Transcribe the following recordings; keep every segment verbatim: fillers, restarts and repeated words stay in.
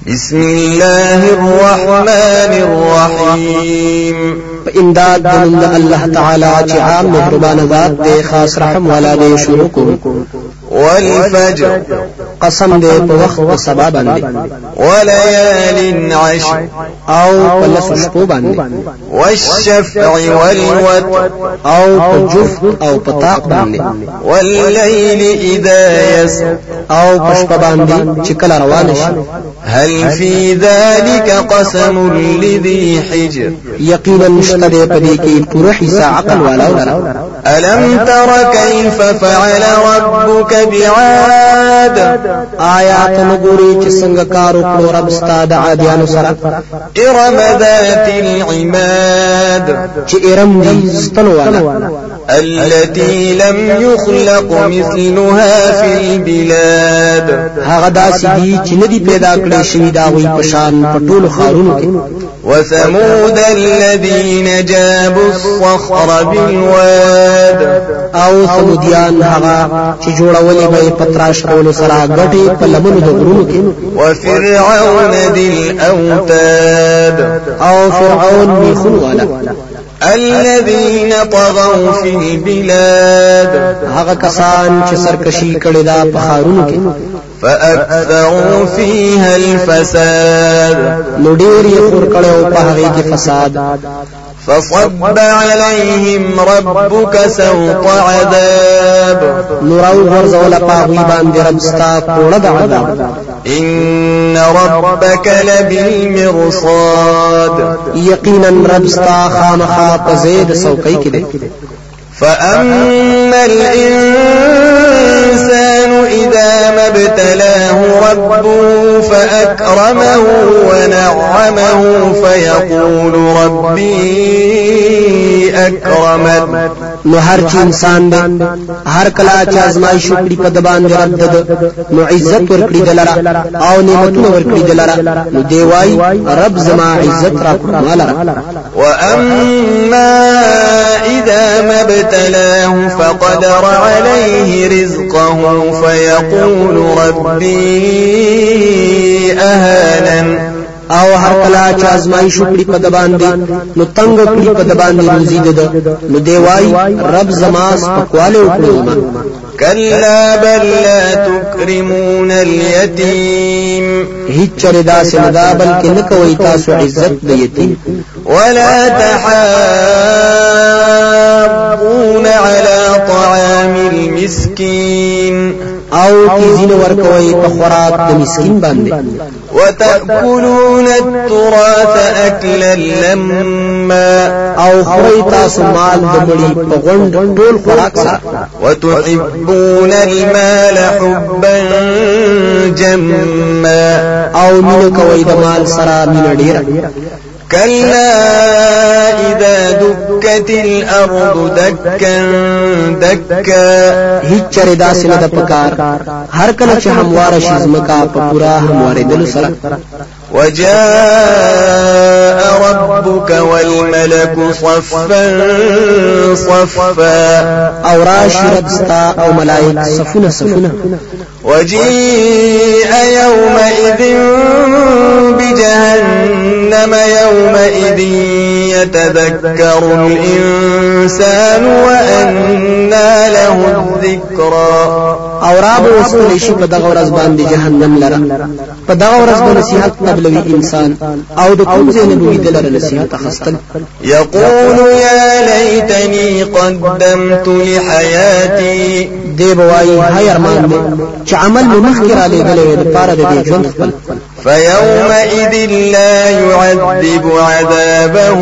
بسم الله الرحمن الرحيم امداد من الله تعالى چې عام مهربان ذات دے خاص رحم والا دے شروع کو والفجر قسم دے په وخت سبا باندې وليال عشر او پلس شپو باندې والشفع والوتر او په جفت او په طاق باندې والليل اذا يسر او په شپه باندې چې کله روان شي هل في ذلك قسم لذي حجر یقینا مشتده پدې کې پوره حصہ عقل والا ولرا ألم تر كيف فعل ربك بعاد آیات نګوري چې څنګه کار وکړو رب ستاد عادیانو سره إرم ذات العماد چې ارم دي ستنو والا التي لم يخلق مثلها في البلاد هغه داسې دي چې ندي پیدا کړی شوی دا وي پشان په ټولو خارونو کې وثمود الذين جابوا الصخر بالواد او ثمودیان هغه چې جوړولې به پتراش کولو سره غټي په لمنو د غرونو کې وفرعون ذي الاوتاد او فرعون میخون والا الذين طغوا في البلاد هغه کسان چې سرکشي کړي دا په خارونو کې فأكثروا فيها الفساد نډیر یې خور کړو په هغه کې فساد فصب عليهم ربك سوط عذاب نورو غرزول پاوی باندې رب ستا کوړه د عذاب ان ربك لبالمرصاد یقینا رب ستا خامخا په زید سوقي کې دی فأما الإنسان إذا ما ابتلاه ربه فأكرمه ونعمه فيقول ربي أكرمن نو هر چې انسان دی هر کله چې ازمایښت وکړي په د باندې رب د نو عزت ورکړي دلاره او نعمتونه ورکړي دلاره نو دی وای رب زما عزت را کړ مالره واما اذا ما ابتلاه فقدر عليه رزقه فيقول ربي اهانن او هر کله چې ازمایښت وکړي په د باندې نو تنگ کړي په د باندې روزي ده نو دی وای رب زما سپکواله وکړو كلا بل لا تكرمون اليتيم هیڅ چره دا سندا بلکې نه کوي تاسو عزت د یتیم ولا تحاضون على طعام المسكين او تیزین ورکوي په خوراک د مسکین باندې وتأكلون التراث أكلا لما او خوري تاسو مال د مړي په غونډ ټول خوراک سره وتحبون المال حبا جما او مين کوي د مال سره مين ډیر كلا إذا دكت الأرض دكا دكا هیڅ چره داسې نه د پکار هر کله چې همواره شي زمکا په پورا همواره دل سره وجاء ربك والملك صفا صفا او راشي رب ستا او ملائک صفونه صفونه وجيء يومئذ بجهنم يومئذ يتذكر الإنسان وأنى له الذكرى او راب وصول شي په دغه ورځ باندې جهنم لره په دغه ورځ باندې نصيحت قبلوي انسان او د کوم ځای نه بوي دلره نصيحت اخستل يقول يا ليتني قدمت لحياتي دی بوای هاي ارمان دې چې عمل مو مخکې را لګلې د پاره د ژوند خپل فيومئذ لا يعذب عذابه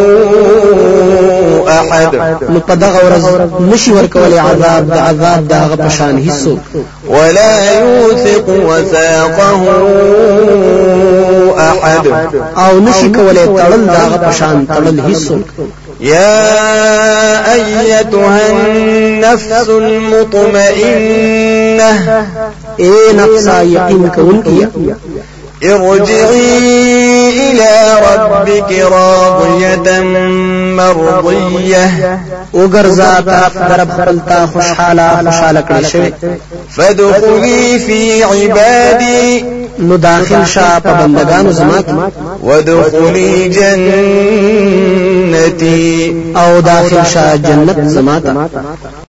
احد نو په دغه ورځ نشي ورکولې عذاب د عذاب دغه پشان هیڅو ولا يوثق وثاقه احد او نشي کولې تړل دغه پشان تړل هیڅو يا ايتها النفس المطمئنه اے نفسا یقین کونکیا ارجعي إلى ربك راضية مرضية وګرځا طرف درب خپلتا خوشحاله خوشاله کړی شوی فادخلي في عبادي نو داخل شاه په بندگانو زما کې ودخلی جنتی او داخل شاه جنت زما ته